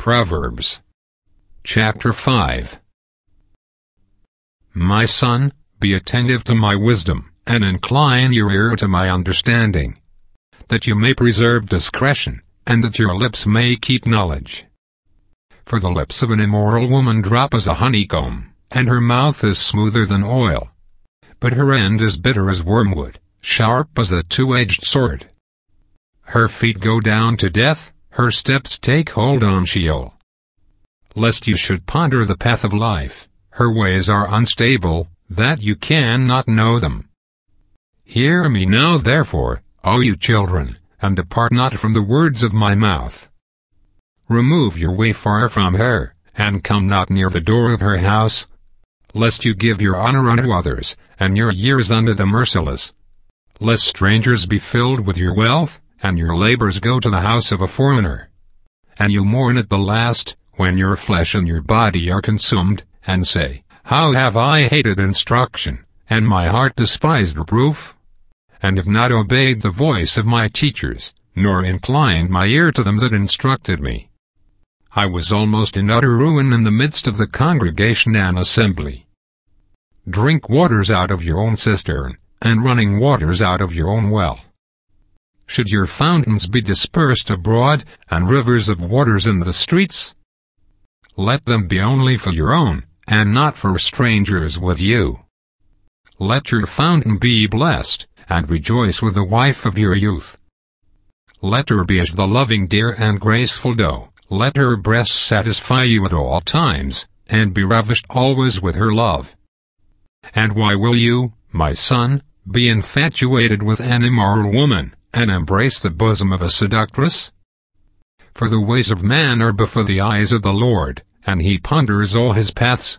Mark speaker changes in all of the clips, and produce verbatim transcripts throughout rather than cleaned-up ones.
Speaker 1: Proverbs chapter five. My son, be attentive to my wisdom, and incline your ear to my understanding, that you may preserve discretion, and that your lips may keep knowledge. For the lips of an immoral woman drop as a honeycomb, and her mouth is smoother than oil. But her end is bitter as wormwood, sharp as a two-edged sword. Her feet go down to death, her steps take hold on Sheol. Lest you should ponder the path of life, her ways are unstable, that you cannot know them. Hear me now therefore, O you children, and depart not from the words of my mouth. Remove your way far from her, and come not near the door of her house, lest you give your honor unto others, and your years unto the merciless. Lest strangers be filled with your wealth, and your labors go to the house of a foreigner. And you mourn at the last, when your flesh and your body are consumed, and say, How have I hated instruction, and my heart despised reproof? And have not obeyed the voice of my teachers, nor inclined my ear to them that instructed me. I was almost in utter ruin in the midst of the congregation and assembly. Drink waters out of your own cistern, and running waters out of your own well. Should your fountains be dispersed abroad, and rivers of waters in the streets? Let them be only for your own, and not for strangers with you. Let your fountain be blessed, and rejoice with the wife of your youth. Let her be as the loving deer and graceful doe, let her breasts satisfy you at all times, and be ravished always with her love. And why will you, my son, be infatuated with an immoral woman, and embrace the bosom of a seductress? For the ways of man are before the eyes of the Lord, and he ponders all his paths.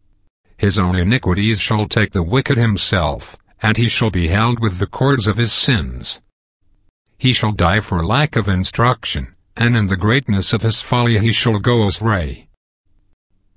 Speaker 1: His own iniquities shall take the wicked himself, and he shall be held with the cords of his sins. He shall die for lack of instruction, and in the greatness of his folly he shall go astray.